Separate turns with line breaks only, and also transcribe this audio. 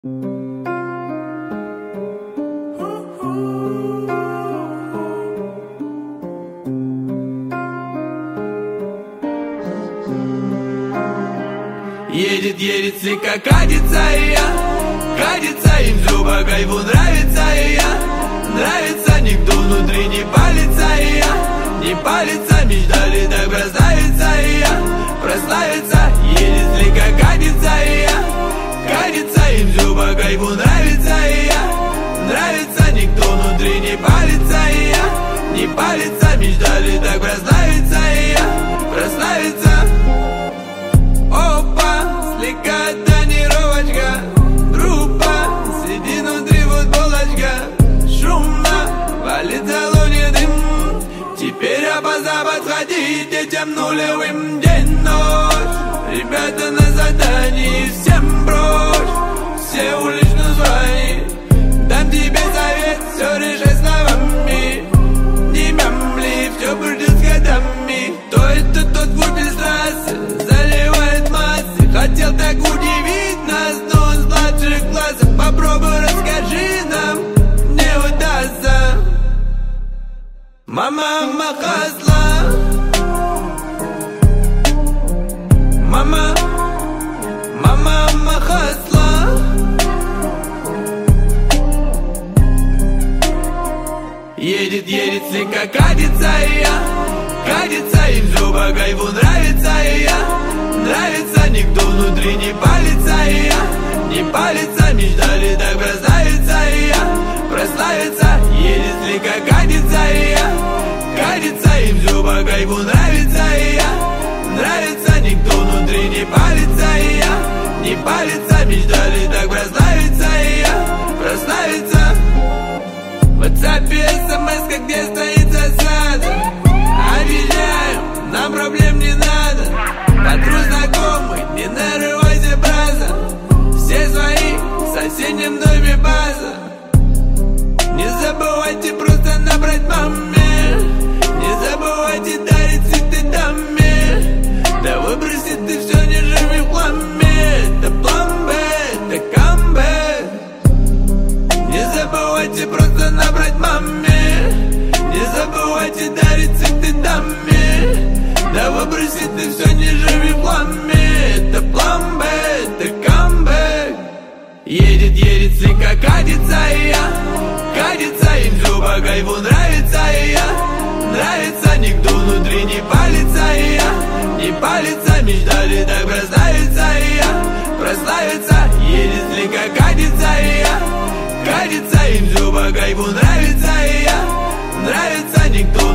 Едет, едет, слегка катится и я, катится, им все по кайфу нравится и я. Нравится, никто внутри не палится и я, не палится, мечтали так прославиться и я, прославиться. Едет, слегка катится и я, катится, им все по кайфу нравится и я. Нравится, никто внутри не палится и я, не палится, мечтали так прославиться и я, прославиться. Опа, слегка тонировочка, группа, сидит внутри футболочка. Шумно, валит в салоне дым. Теперь опоздав подходить детям нулевым. День-ночь, ребята на задании. Всем брось, все улично звони. Дам тебе совет, все решай словами. Не мямли, все будет с годами. То это тот вот без трассы заливает массы. Хотел так удивить нас, но он с младших классов. Попробуй расскажи нам, не удастся. Мама хасла, мама хасла. Едет, едет, слегка катится и я, катится, им все по кайфу нравится и я. Нравится, никто внутри не палится и я, не палится, мечтали так прославиться и я, прославиться. Едет, слегка катится и я, катится, им все по кайфу нравится и я. Нравится, никто внутри не палится и я, не палится, мечтали так прославиться и я, прославиться. В WhatsApp смс, где стоит засада. Объезжаем, нам проблем не надо. Патруль знакомый, не нарывайся, браза. Все свои, в соседнем доме база. Не забывайте просто набрать маме. Не забывайте дарить цветы даме. Да выброси ты все, не живи в хламе. Это план Б, это камбэк. Не забывайте просто набрать маме. Не забывайте дарить цветы даме. Да выброси ты все, не живи в хламе. Это план Б, это камбэк. Едет, едет, слегка катится и я, катится, им все по кайфу нравится и я. Нравится, никто внутри не палится и я, не палится, мечтали так прославиться и я, прославиться. Едет, слегка катится и я, катится, им все по кайфу нравится и я. Нравится, никто